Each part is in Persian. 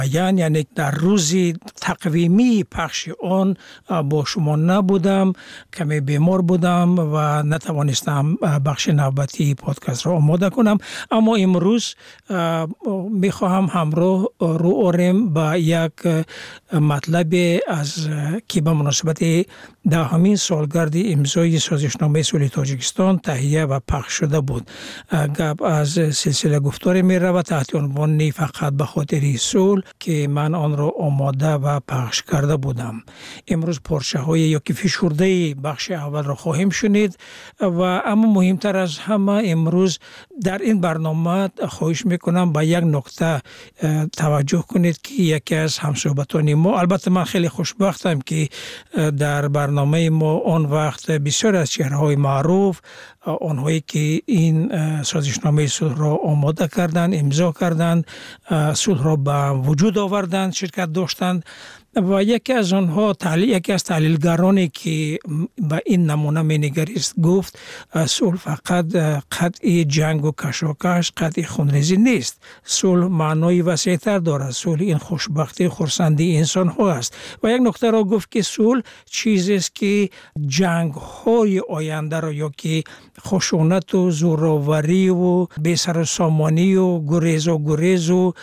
یعنی در روز تقویمی پخش آن با شما نبودم، کمی بیمار بودم و نتوانستم بخش نوبتی پادکست را آماده کنم. اما امروز میخواهم همراه رو آریم با یک مطلب از که به مناسبت دهمین سالگرد امضای سازشنامه صلح تاجیکستان تهیه و پخش شده بود. گپ از سلسله گفتار می رود تحت عنوان فقط به خاطر صلح که من آن را آماده و پخش کرده بودم. امروز پارچه های یا که فشرده بخش اول را خواهیم شنید و اما مهمتر از همه امروز در این برنامه خواهش میکنم به یک نکته توجه کنید که یکی از همصحبتان ما، البته من خیلی خوشبختم که در برنامه ما آن وقت بسیار از چهره‌های معروف، آنهایی که این سازشنامه صلح را آماده کردند، امضا کردند، صلح را به وجود آوردند، شرکت داشتند و یکی از آنها یکی از تحلیلگرانی که به این نمونه مینگریست گفت صلح فقط قطع جنگ و کشاکش، قطع خونریزی نیست. صلح معنای وسیع‌تر دارد. صلح این خوشبختی، خرسندی انسان ها است. و یک نکته را گفت که صلح چیزی است که جنگ های آینده را یا که خشونت و زوراوری و بی‌سروسامانی و گریز و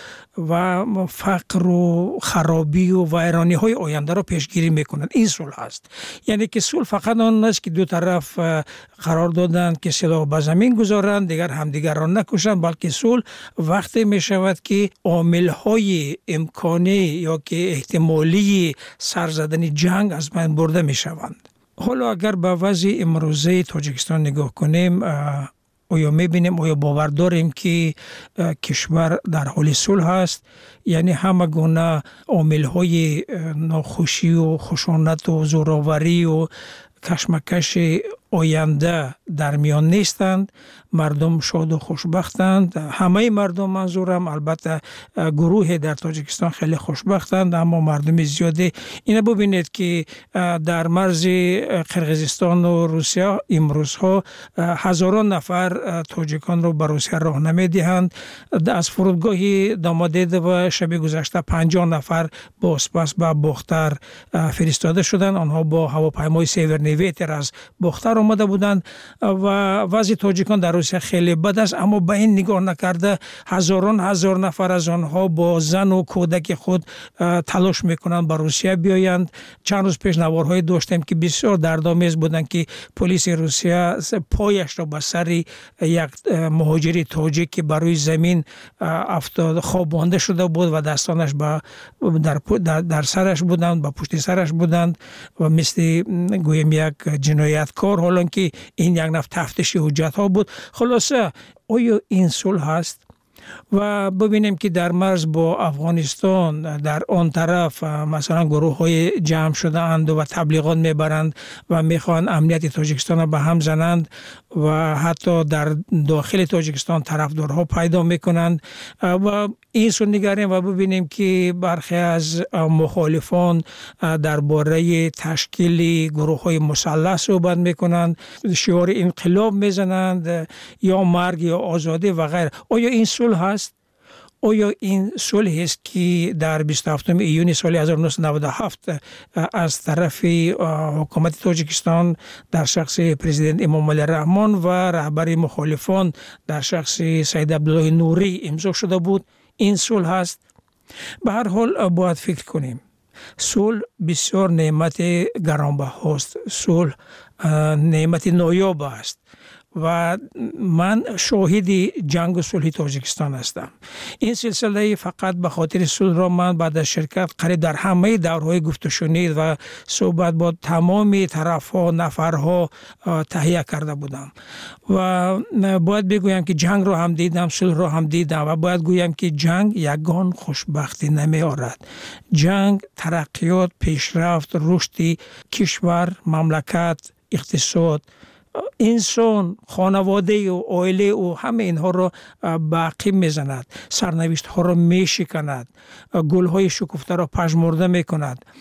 فقر و خرابی و ویرانی های آینده را پیشگیری میکنند. این صلح است. یعنی که صلح فقط آن است که دو طرف قرار دادند که سلاح به زمین گذارند، دیگر همدیگر را نکشند، بلکه صلح وقتی می شود که عامل های امکانی یا که احتمالی سر زدن جنگ از بین برده می شوند. حالا اگر به وضع امروزه تاجیکستان نگاه کنیم، آیا میبینیم، آیا باور داریم که کشور در حال صلح است؟ یعنی همه گونه عامل‌های ناخوشی و خشونت و زوراوری و کشمکش آینده در میان نیستند. مردم شاد و خوشبختند. همه مردم، منظورم البته گروه در تاجیکستان خیلی خوشبختند، اما مردم زیاده. اینه ببینید که در مرز قرقیزستان و روسیه امروزها هزاران نفر تاجیکان رو به روسیه راه نمیدهند. از فرودگاه دامادید و شب گذشته 50 نفر با اسپاس به باختر فرستاده شدند. آنها با هواپیمای سیورنیویتر از باختر آمده بودند و وضع تاجیکان در روسیه خیلی بد است. اما به این نگاه نکرده هزار نفر از آنها با زن و کودک خود تلاش میکنند به روسیه بیایند. چند روز پیش نوارهای داشتیم که بسیار دردآمیز بودند که پلیس روسیه پایش را به سر یک مهاجر تاجیک که بر روی زمین افتاد خوابانده شده بود و دستانش در سرش بودند، با پشت سرش بودند و مثل گویم یک جنایتکار، حالا که این یک نوع تفتیش حجت ها بود. خلاصه آیا این صلح هست؟ و ببینیم که در مرز با افغانستان در آن طرف مثلا گروه های جمع شده اند و تبلیغات میبرند و میخوان امنیت تاجیکستان را به هم زنند و حتی در داخل تاجیکستان طرفدارها پیدا میکنند و این سو نگریم و ببینیم که برخی از مخالفان درباره تشکیل گروه های مسلح صحبت میکنند، شعار انقلاب میزنند یا مرگ یا آزادی و غیره. آیا این صلح هست؟ آیا این صلح است که در 27 ایون سال 1997 از طرف حکومت تاجیکستان در شخص پرزیدنت امام علی رحمان و رهبر مخالفان در شخص سید عبدالله نوری امضا شده بود؟ این صلح هست؟ به هر حال باید فکر کنیم. صلح بسیار نعمت گرانبهاست. صلح نعمت نایاب است و من شاهد جنگ و صلح تاجیکستان هستم. این سلسله فقط به خاطر صلح را من بعد از شرکت قریب در همه دورهای گفت و شنید و صحبت با تمام طرفها نفرها تهیه کرده بودم و باید بگویم که جنگ را هم دیدم، صلح را هم دیدم و باید گویم که جنگ یگان خوشبختی نمی آورد. جنگ ترقیات، پیشرفت، رشد کشور، مملکت، اقتصاد، انسان، خانواده و عائله و همه اینها را باقی میزند، سرنوشت ها را میشکند، گل های شکفته را پژمرده میکند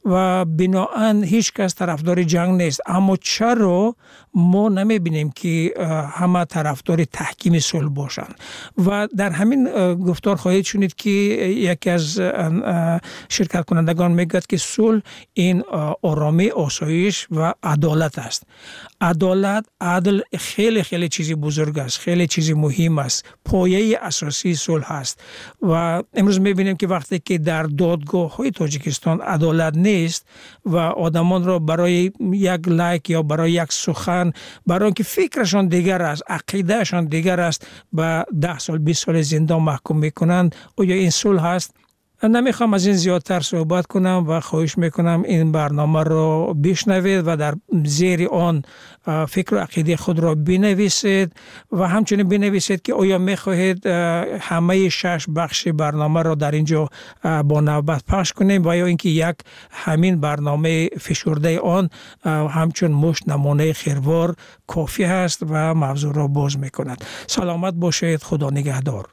و بناهن هیچ کس طرفدار جنگ نیست. اما چرا ما نمیبینیم که همه طرفدار تحکیم صلح باشند؟ و در همین گفتار خواهید شنید که یکی از شرکت کنندگان میگوید که صلح این آرامی، آسایش و عدالت است. عدالت، عدل خیلی خیلی چیزی بزرگ است، خیلی چیزی مهم است، پایه اساسی صلح است. و امروز میبینیم که وقتی که در دادگاه های تاجیکستان عدالت نیست و آدمان را برای یک لایک یا برای یک سخن، برای اینکه فکرشان دیگر است، عقیدهشان دیگر است، به 10 سال 20 سال زندان محکوم میکنند، آیا این صلح است؟ نمیخوام از این زیادتر صحبت کنم و خواهش میکنم این برنامه را بشنوید و در زیر آن فکر و عقیده خود را بنویسید و همچنین بنویسید که آیا میخواهید همه 6 بخش برنامه را در اینجا با نوبت پخش کنیم و یا اینکه یک همین برنامه فشرده آن همچون مشت نمونه خیروار کافی هست و موضوع را باز میکند. سلامت باشید. خدا نگهدار.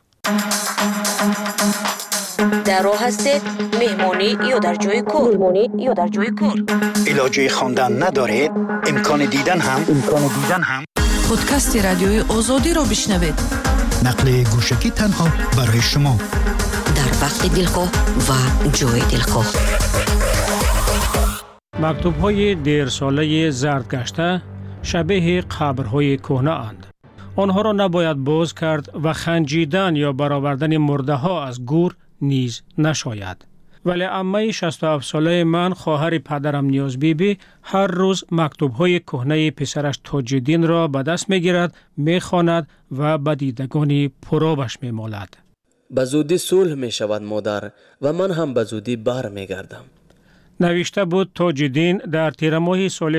در راه هستید، مهمانی یا در جای کار. علاجه خواندن ندارید؟ امکان دیدن هم پادکست رادیوی آزادی را بشنوید. نقل گوشکی تنها برای شما، در وقت دلخواه و جای دلخواه. مکتوب‌های دیر ساله زردگشته شبیه قبرهای کهنه اند. آنها را نباید باز کرد و خنجیدن یا برآوردن مرده ها از گور نیز نشاید. ولی عمه 67 ساله من، خواهر پدرم نیاز بیبی، هر روز مکتوب‌های کهنه پسرش تاج‌الدین را به دست می‌گیرد، می‌خواند و به دیدگانی پرآبش می‌مالد. به زودی صلح می‌شود مادر و من هم به زودی برمیگردم. نوشته بود تاج‌الدین در تیر ماه سال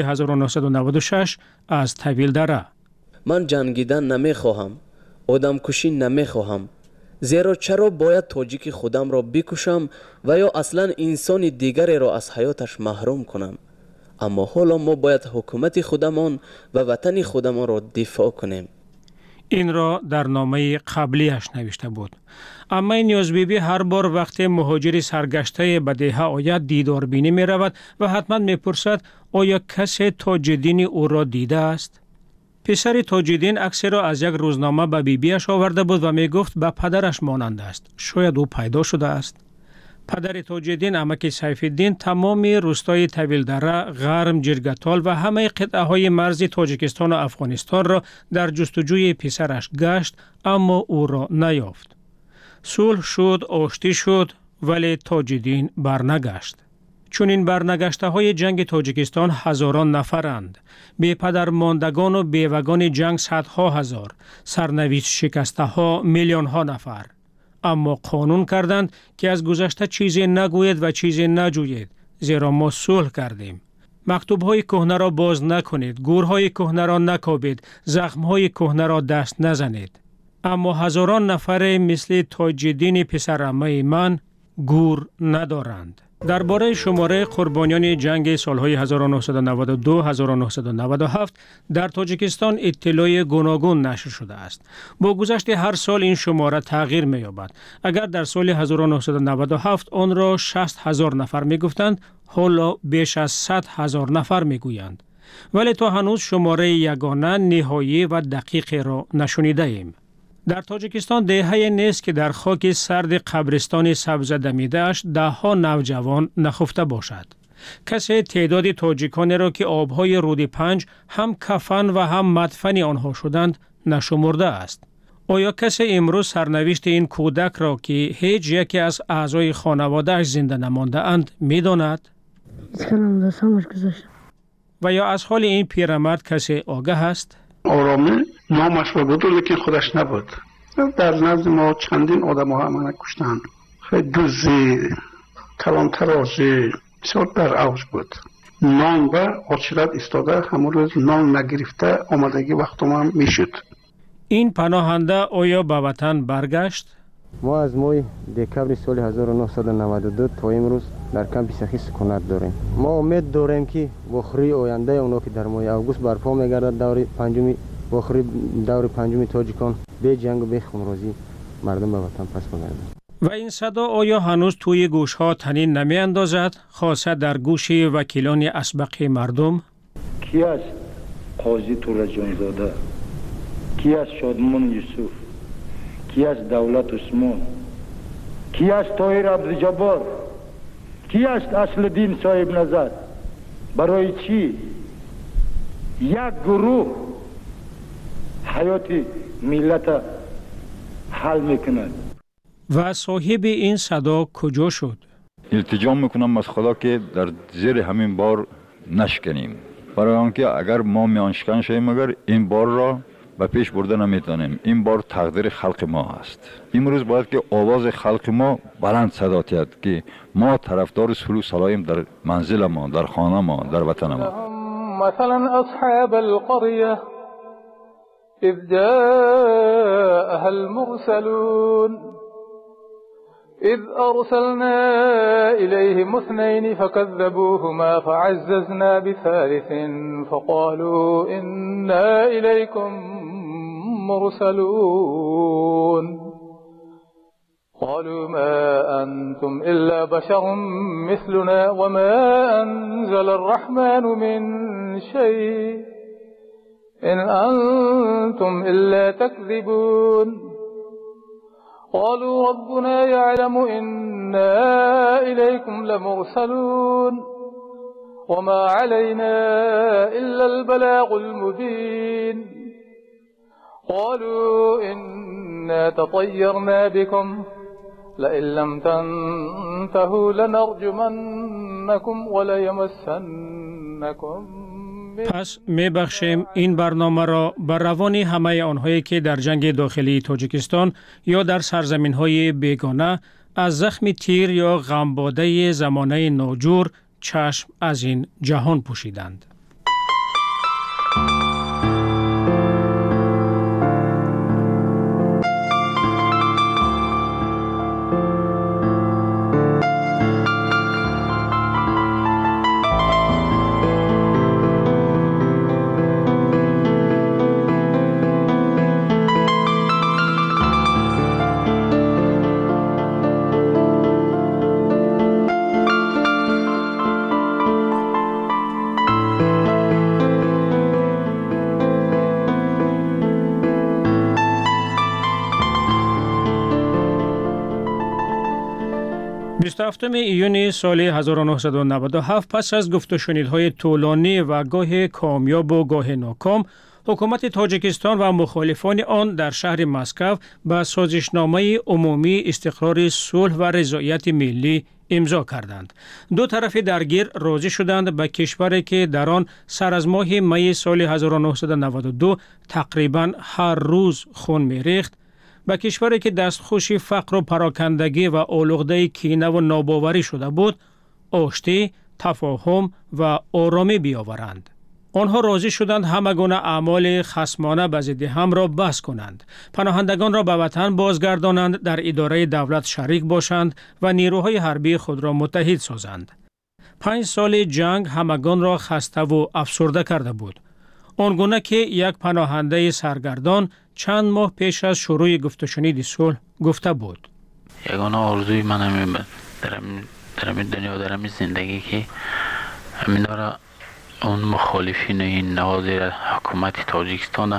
1996 از طویل دره. من جنگیدن نمی‌خواهم، آدم کشی نمی‌خواهم. زیرا چرا باید تاجیک خودم را بکشم و یا اصلا انسان دیگری را از حیاتش محروم کنم؟ اما حالا ما باید حکومت خودمان و وطن خودمان را دفاع کنیم. این را در نامه قبلیش نوشته بود. اما نیاز بیبی هر بار وقت مهاجر سرگشته به دهه آید دیدار بینی می رود و حتما می پرسد آیا کسی تاج‌الدین او را دیده است؟ پسر تاج‌الدین عکس را از یک روزنامه به بیبیش آورده بود و می گفت به پدرش مانند است. شاید او پیدا شده است. پدر تاج‌الدین عمک سیف‌الدین تمام روستای طویل دره، غرم، جرگتال و همه قطعه های مرز تاجیکستان و افغانستان را در جستجوی پسرش گشت، اما او را نیافت. صلح شد، آشتی شد، ولی تاج‌الدین برنگشت. چون این برنگشته های جنگ تاجیکستان هزاران نفرند، بی پدر ماندگان و بیوگان جنگ صدها هزار، سرنوشت شکسته ها میلیون ها نفر. اما قانون کردند که از گذشته چیزی نگوید و چیزی نجویید، زیرا ما صلح کردیم. مکتوب های کهنه را باز نکنید، گورهای کهنه را نکابید، زخم های کهنه را دست نزنید. اما هزاران نفر مثل تاج‌الدین پسرعمه من گور ندارند. درباره شماره قربانیان جنگ سالهای 1992-1997 در تاجیکستان اطلاع گوناگون نشر شده است. با گذشت هر سال این شماره تغییر می‌یابد. اگر در سال 1997 آن را 60,000 نفر می‌گفتند، حالا بیش از 100,000 نفر می‌گویند. ولی تا هنوز شماره یگانه، نهایی و دقیق را نشنیده ایم. در تاجیکستان دهه‌ای نیست که در خاک سرد قبرستان سبز دمیده‌اش ده‌ها نوجوان نخفته باشد. کسی تعداد تاجیکانی را که آب‌های رود پنج هم کفن و هم مدفن آنها شدند نشمرده است. آیا کسی امروز سرنوشت این کودک را که هیچ یکی از اعضای خانواده‌اش زنده نمانده اند می‌داند؟ و یا از حال این پیرمرد کسی آگاه است؟ آرامی نامش بود لیکن خودش نبود. در نزد ما چندین آدم ها منو کشتند. خیلی دوزی، کلان ترازی بسیار در اوج بود. نان و آچیلت استاده همون روز نان نگرفته آمدگی وقت ما میشد. این پناهنده آیا به وطن برگشت؟ ما از ماه دکبر سال 1992 تا امروز در کمپ سخی سکونت داریم. ما امید داریم که بخری آینده اونا که در ماه اوگوست برپا میگردد دور پنجمی بخری دور پنجمی تاجیکان به جنگ و به خونریزی مردم به وطن پس بگردند. و این صدا آیا هنوز توی گوش ها طنین نمی اندازد، خاصه در گوش وکیلان اسبق مردم؟ کی است قاضی تورا جانزاده؟ کی است شادمان یوسف؟ کی است دولت عثمان؟ کی است طاهر عبدالجبار؟ کی است اصلالدین صاحب نظر؟ برای چی یک گروه حیات ملت حل میکنند؟ و صاحب این صدا کجا شد؟ التجا میکنم از خدا که در زیر همین بار نشکنیم، برای آنکه اگر ما میانشکن شویم اگر این بار را به پیش برده نمیتونیم. این بار تقدیر خلق ما است. امروز باید که آواز خلق ما بلند صدا تید که ما طرفدار صلح و صلاحیم در منزل ما، در خانه ما، در وطن ما. مثلا اصحاب القريه اذ جاءها المرسلون إذ أرسلنا إليهم اثنين فكذبوهما فعززنا بثالث فقالوا إنا إليكم مرسلون قالوا ما أنتم إلا بشر مثلنا وما أنزل الرحمن من شيء إن أنتم إلا تكذبون قالوا ربنا يعلم إنا إليكم لمرسلون وما علينا إلا البلاغ المبين قالوا إنا تطيرنا بكم لئن لم تنتهوا لنرجمنكم وليمسنكم. پس میبخشیم این برنامه را بر روان همه آنهایی که در جنگ داخلی تاجیکستان یا در سرزمین‌های بیگانه از زخم تیر یا غمباده زمانه ناجور چشم از این جهان پوشیدند. هفتم ایون سال 1997 پس از گفت و شنیدهای طولانی و گاه کامیاب و گاه ناکام، حکومت تاجیکستان و مخالفان آن در شهر مسکو به سازشنامه عمومی استقرار صلح و رضایت ملی امضا کردند. دو طرف درگیر راضی شدند به کشوری که در آن سر از ماه می سال 1992 تقریباً هر روز خون می‌ریخت، به کشوری که دستخوش فقر و پراکندگی و آلوده کینه و ناباوری شده بود، آشتی، تفاهم و آرامی بیاورند. آنها راضی شدند همه گونه اعمال خصمانه به ضد هم را بس کنند، پناهندگان را به وطن بازگردانند، در اداره دولت شریک باشند و نیروهای حربی خود را متحد سازند. 5 سال جنگ همگان را خسته و افسرده کرده بود. آنگونه که یک پناهنده سرگردان چند ماه پیش از شروع گفت و شنید صلح گفته بود: یگانه آرزوی من همین در این دنیا، در این زندگی که همین داره اون مخالفین این نوازی حکومت تاجیکستان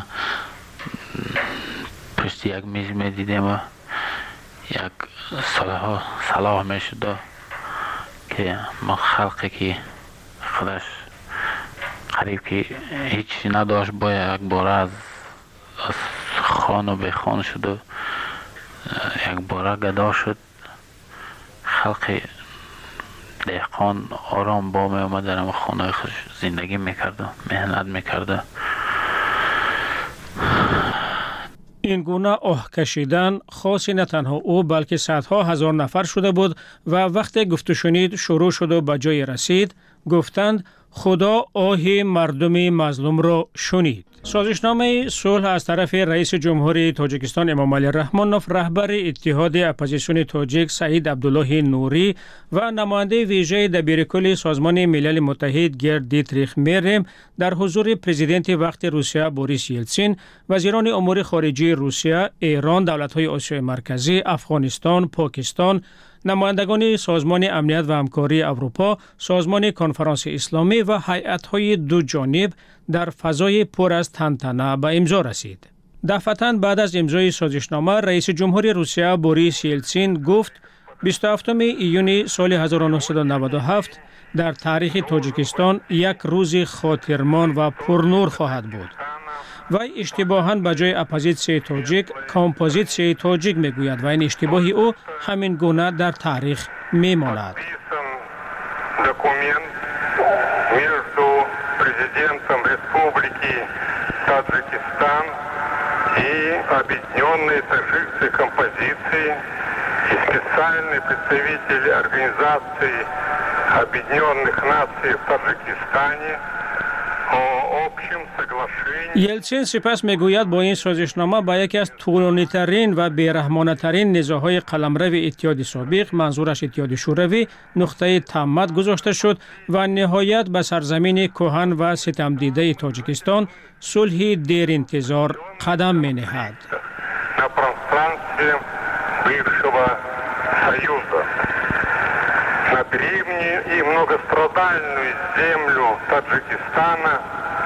پشت یک میز می دیدیم و یک صلاح می شده که ما خلقی که خودش قریب که هیچی نداشت با یک باره از خان و بخان شد و یک باره گدا شد. خلق دهقان آرام با می آمد در خانه خود زندگی میکرده، مهنت میکرده. این گونه آه کشیدن خاصی نه تنها او بلکه صدها هزار نفر شده بود و وقتی گفت و شنید شروع شد و به جای رسید، گفتند خدا آه مردم مظلوم را شنید. سازشنامه صلح از طرف رئیس جمهوری تاجیکستان امام علی رحمانوف، رهبر اتحاد اپوزیسیون تاجیک سعید عبدالله نوری و نماینده ویژه دبیرکل سازمان ملل متحد گرد دیتریخ مریم در حضور پرزیدنت وقت روسیه بوریس یلتسین، وزیران امور خارجه روسیه، ایران، دولت‌های آسیای مرکزی، افغانستان، پاکستان، نمایندگان سازمان امنیت و همکاری اروپا، سازمان کنفرانس اسلامی و هیئت‌های دو جانب در فضای پر از تنتنه به امضا رسید. دفعتاً بعد از امضای سازشنامه، رئیس جمهوری روسیه بوریس یلتسین گفت 27 ایون سال 1997 در تاریخ تاجیکستان یک روز خاطرمان و پرنور خواهد بود. و اشتباهاً به جای اپوزیسیون تاجیک کامپوزیسیون تاجیک میگوید و این اشتباه او همین گونه در تاریخ میماند. Документ между президентом Республики Таджикистан и Объединенной таджикской композиции и специальный представитель Организации Объединенных Наций в Таджикистане о общем соглашении. یلتسین سپس میگوید با این سازشنامه با یکی از طولانی‌ترین و بی‌رحمانه‌ترین نزاع‌های قلمرو اتحاد سابق، منظورش اتحاد شوروی، نقطه تمت گذاشته شد و نهایت به سرزمین کهن و ستم دیده تاجیکستان صلح دیر انتظار قدم می‌نهد. На пространстве бывшего Союза, на древнюю и многострадальную землю Таджикистана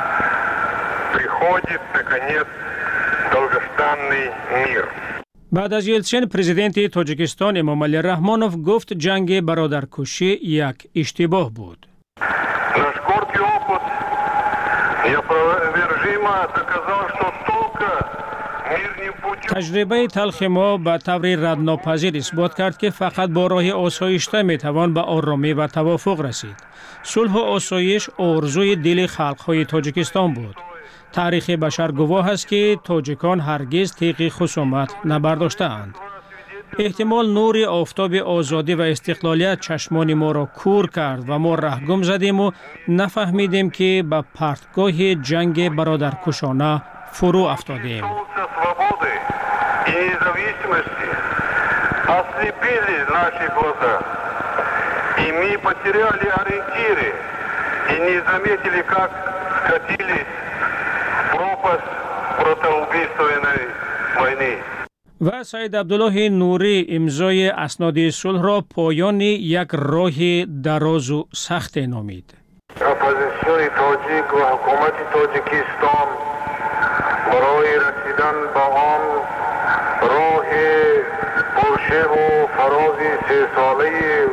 приходит, наконец, долгожданный мир. بعد از یلتسین، پرزیدنت تاجیکستان امام علی رحمانوف گفت جنگ برادرکشی یک اشتباه بود. Наш горький опыт неопровержимо доказал, что только мирным путем تجربه تلخ ما به طور ردناپذیر اثبات کرد که فقط با راه آسایشته میتوان به آرامی و توافق رسید. صلح و آسایش آرزوی دل خلق‌های تاجیکستان بود. تاریخ بشر گواه است که تاجیکان هرگز تیغ خصومت نبرداشته‌اند. احتمال نور آفتاب آزادی و استقلالیت چشمان ما را کور کرد و ما رهگم زدیم و نفهمیدیم که به پرتگاه جنگ برادرکشانه فرو افتادیم. свободы и независимости ослепили наши глаза, и мы потеряли ориентиры и не заметили, как скатились в пропасть братоубийственной войны. و سعید عبدالله نوری امضای اسناد صلح را پایان یک راه دراز و سخت نامید. اپوزیسیون تاجیک و حکومت تاجیکستان برای رسیدن به آن راه پرشیب و فراز 3 ساله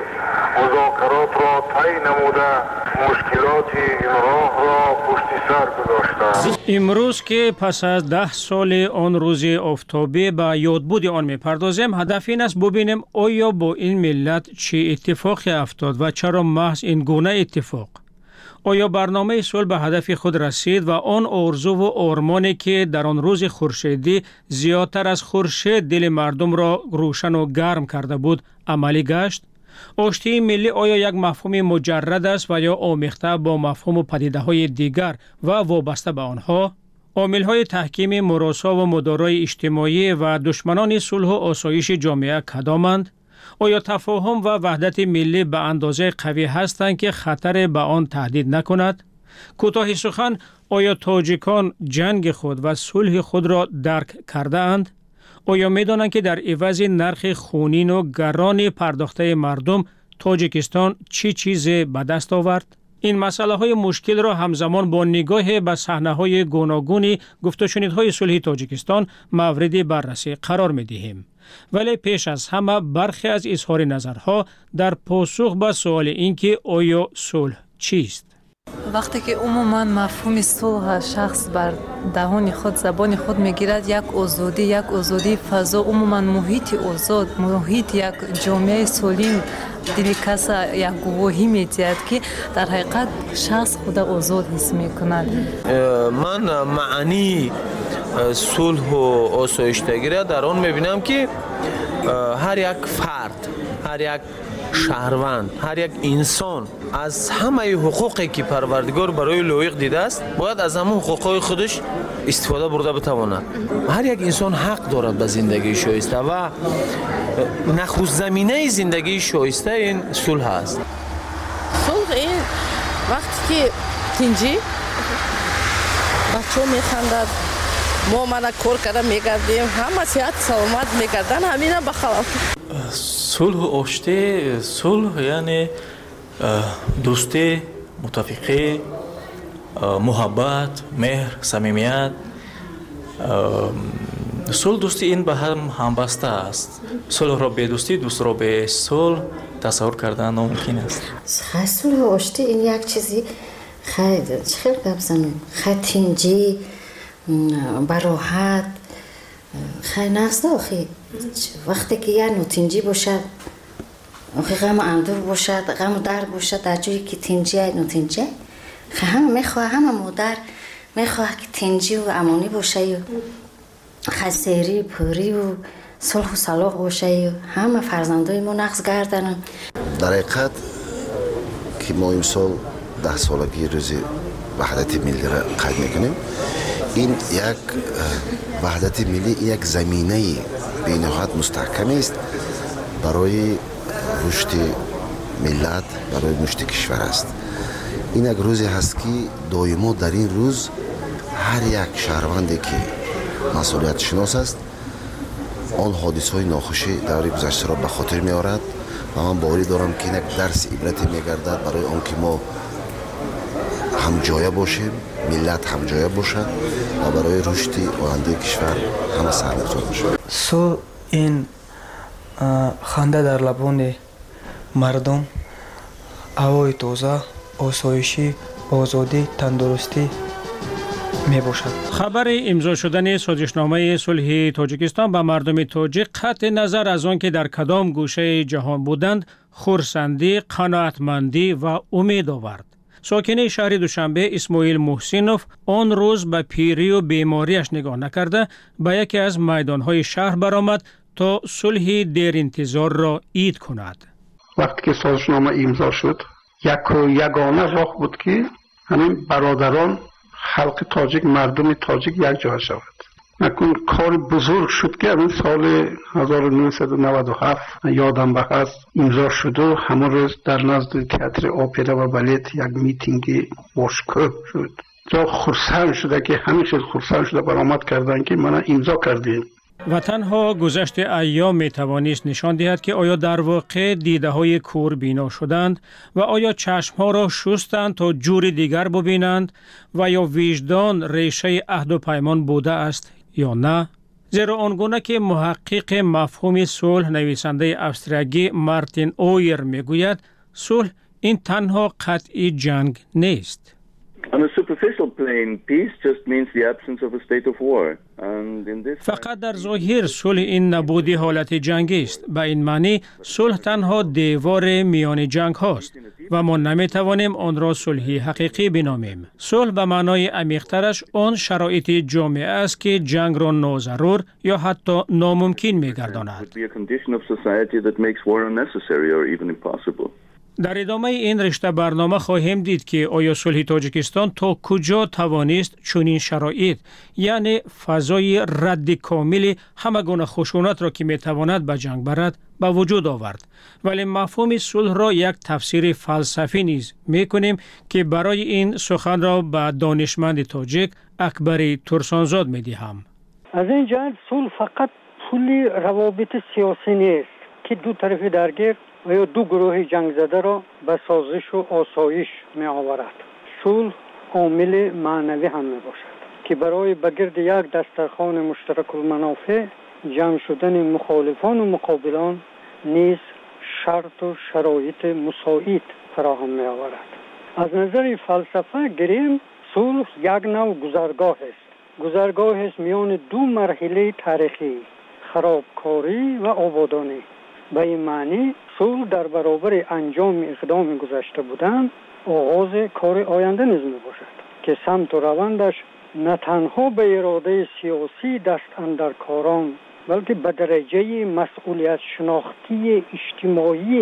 مذاکرات را طی نموده مشکلات این راه را پشت سر گذاشتند. امروز که پس از 10 سال آن روز آفتابی به یادبود آن میپردازیم، هدف این است ببینیم آیا با این ملت چه اتفاقی افتاد و چرا محض این گونه اتفاق؟ آیا برنامه صلح به هدف خود رسید و آن آرزو و آرمانی که در آن روز خورشیدی زیادتر از خورشید دل مردم را روشن و گرم کرده بود عملی گشت؟ آشتی ملی آیا یک مفهوم مجرد است و یا آمیخته با مفهوم و پدیده‌های دیگر و وابسته به آنها؟ عامل‌های تحکیم مراسا و مدارای اجتماعی و دشمنان صلح و آسایش جامعه کدامند؟ آیا تفاهم و وحدت ملی به اندازه قوی هستند که خطر به آن تهدید نکند؟ کوتاه سخن، آیا تاجیکان جنگ خود و صلح خود را درک کرده اند؟ آیا می دانند که در عوض نرخ خونین و گران پرداخته مردم تاجیکستان چی چیز به دست آورد؟ این مسئله های مشکل را همزمان با نگاه به صحنه های گوناگون گفت و شنیدهای صلح تاجیکستان مورد بررسی قرار می دهیم. ولی پیش از همه برخی از اظهار نظرها در پاسخ به سوال اینکه آیا صلح چیست؟ وقتی که عموما مفهوم صلح شخص بر دهان خود زبان خود میگیرد، یک آزادی فضا، عموما محیط آزاد، محیط یک جامعه سالم، دل کس یک گواهی میدهد که در حقیقت شخص خود آزاد حس میکند. من معنی صلح و آسایشتگی را در آن میبینم که هر یک فرد، هر یک شهروند، هر یک انسان از همه حقوقی که پروردگار برای لایق دیده است باید از همون حقوقهای خودش استفاده برده بتواند. هر یک انسان حق دارد به زندگی شایسته و نخست زمینه زندگی شایسته این صلح است. صلح این وقتی که تنجی بچه میخندد، ما من کار کرده میگردیم، همه صحت سلامت میگردن، همین بخلاف صلح و آشتی. صلح یعنی دوستی، متفقی، محبت، مهر، صمیمیت. صلح دوستی این به هم همبسته است. صلح را به دوستی، دوست را به صلح تصور کردن ناممکن است. صلح و آشتی این یک چیزی خیلی خیلی تنجی براحت خیلی نقصده. آخی وقتی که یه نوتنجی باشد، آخی غم اندور باشد، غم درد باشد، در جایی که تنجی نوتنجی همه میخواه، همه مادر میخواه که تنجی و امانی باشه و خسیری پوری و صلح و صلاح باشه و همه فرزندای ما نقص گردن. در حقیقت که ما امسال 10 سالگی روز وحدت ملی را قید میکنیم، این یک وحدت ملی یک زمینه بینهایت مستحکم است برای رشد ملت، برای رشد کشور است. این یک روزی هست که دائما در این روز هر یک شهروندی که مسئولیت شناس است آن حادثه‌های ناخوشی دوره گذشته را به خاطر می‌آورد و من باوری دارم که این یک درس عبرتی می‌گردد برای آنکه ما هم جایه باشیم، ملت هم جایه باشد و برای رشد آینده کشور همه سرنخ باشد. صلح این خنده در لبان مردم، هوای تازه، آسایشی، آزادی، تندرستی می باشد. خبر امضا شدن سازشنامه صلح تاجیکستان به مردم تاجیک قطع نظر از آن که در کدام گوشه جهان بودند خرسندی، قناعتمندی و امید آورد. ساکن شهر دوشنبه اسماعیل محسینوف آن روز به پیری و بیماریش نگاه نکرده به یکی از میدانهای شهر برآمد تا صلح دیر انتظار را عید کند. وقتی که سازشنامه امضا شد، یگانه راه بود که همین برادران خلق تاجیک، مردم تاجیک یک جا شود. نکن کار بزرگ شد که همین سال 1997 یادم به هست امضا شد و همون روز در نزد تئاتر اپرا و بالت یک میتینگ باشکوه شد. جا خرسند شده که همیشه خرسند شده برآمد کردن که من امضا کردیم. و تنها گذشت ایام می توانست نشان دهد که آیا در واقع دیده های کور بینا شدند و آیا چشم ها را شستند تا جور دیگر ببینند و یا وجدان ریشه عهد و پیمان بوده است یا نه. زیرا آنگونه که محقق مفهوم صلح نویسنده استرالیایی مارتین اویر میگوید صلح این تنها قطعی جنگ نیست. On a superficial plane, peace just means the absence of a state of war. And in this فقط در ظاهر صلح این نبودی حالت جنگی است. به این معنی صلح تنها دیوار میان جنگ هاست و ما نمی توانیم آن را صلحی حقیقی بنامیم. صلح به معنای عمیق‌ترش آن شرایط جامعه است که جنگ را ناضرور یا حتی ناممکن می‌گرداند. در ادامه این رشته برنامه خواهیم دید که آیا صلح تاجیکستان تا کجا توانست چنین شرایط، یعنی فضای رد کامل همه گونه خشونت را که میتواند به جنگ برد به وجود آورد. ولی مفهوم صلح را یک تفسیر فلسفی نیز میکنیم که برای این سخن را به دانشمند تاجیک اکبری ترسانزاد میدهم. از این جهت صلح فقط پول روابط سیاسی نیست که دو طرف درگیر و یا دو گروه جنگ زده را به سازش و آسایش می آورد. صلح عامل معنوی هم می باشد که برای به گرد یک دسترخوان مشترک المنافع جمع شدن مخالفان و مقابلان نیز شرط و شرایط مساعد فراهم می آورد. از نظر فلسفه گریم صلح یک نوع گذرگاه است. گذرگاه است میان دو مرحله تاریخی، خرابکاری و آبادانی. به این معنی صلح در برابر انجام اقدام گذشته بودن آغاز کار آینده نیز می باشد که سمت و روندش نه تنها به اراده سیاسی دست اندر کاران بلکه به درجه مسئولیت شناختی اجتماعی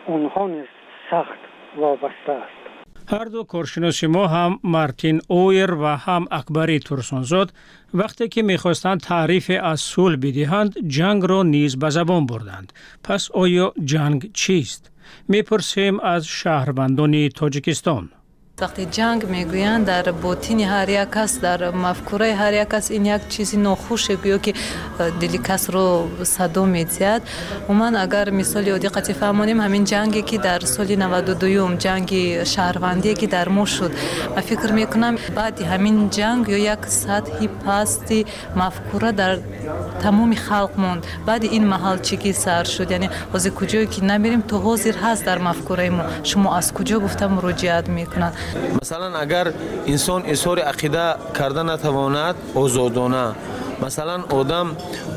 اونها نیز سخت وابسته است. هر دو کارشناس ما هم مارتین اویر و هم اکبری ترسانزاد وقتی که میخواستند تعریف از صلح بدهند جنگ را نیز به زبان بردند. پس آیا جنگ چیست؟ میپرسیم از شهروندان تاجیکستان. وقتی جنگ میگویند در باطن هر یک کس، در مفکوره هر یک کس این یک چیزی ناخوشه گویا که دل کس رو صدا میزد. من اگر مثالی دقت فهمانیم همین جنگی که در سال 92 جنگ شهروندی که در ما شد، من فکر میکنم بعد همین جنگ یا یک سطحی پستی مفکوره در تمام خلق موند. بعد این محل چیکی سر شد، یعنی از کجایی که نمیریم تو حاضر هست در مفکوره ما، شما از کجا گفتم مراجعت میکنند. مثلا اگر انسان اظهار عقیده کرده نتواند آزادانه، مثلا آدم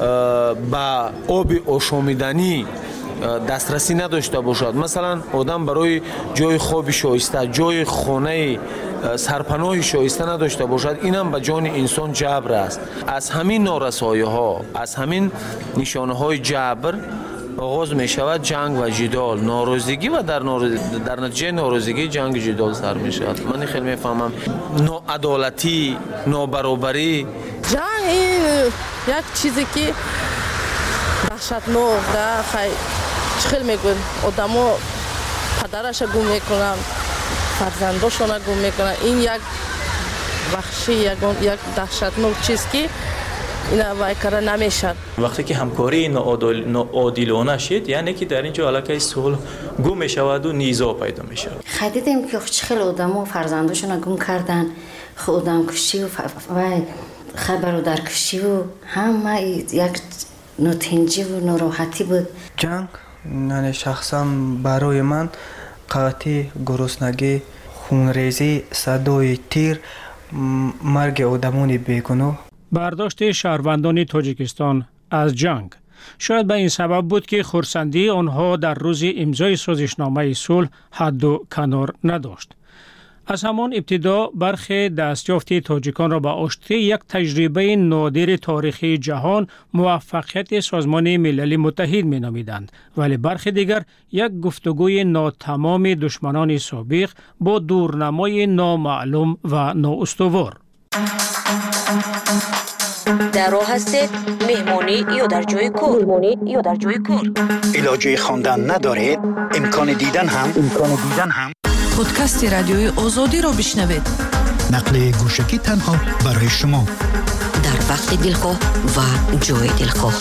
با آب آشامیدنی دسترسی نداشته باشد، مثلا آدم برای جای خواب شایسته، جای خانه سرپناه شایسته نداشته باشد، اینم به جان انسان جبر است. از همین نارسایی ها، از همین نشانه های جبر آغاز می شود جنگ و جدال، ناراضگی و در نتیجه ناراضگی جنگ جدال سر می شود. من خیلی می فهمم ناعدالتی، نابرابری. جنگ این یک چیزی که وحشتناک ده، خیلی میگن آدما پدرش گم میکنن، فرزنداشون گم میکنن. این یک وحشی، یک دهشتناک چیز که اینا وایکره نمیشد. وقتی که همکاری ناعادلانه شد، یعنی که در اینجا علاقه صلح گم میشود و نیزا پیدا میشود. خیلیدیم که خیلی آدم‌ها فرزنداشون گم کردن، آدم کشی و برادر کشی و همه یک ناتنجی و ناراحتی بود. جنگ یعنی شخصا برای من قحطی، گرسنگی، خونریزی، صدای تیر، مرگ آدمان بیگناه. برداشت شهروندان تاجیکستان از جنگ شاید به این سبب بود که خرسندی آنها در روز امضای سازشنامه صلح حد و کنار نداشت. از همان ابتدا برخی دستیافت تاجیکان را به آشتی یک تجربه نادر تاریخی جهان موفقیت سازمان ملل متحد می نامیدند، ولی برخی دیگر یک گفتگوی ناتمام دشمنان سابق با دورنمای نامعلوم و نااستوار. در راه هستید، مهمانی یا در جای کار. علاجه خواندن ندارید؟ امکان دیدن هم پادکست رادیوی آزادی را بشنوید. نقل گوشکی تنها برای شما در وقت دلخواه و جای دلخواه.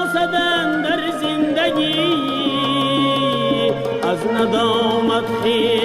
از ندامت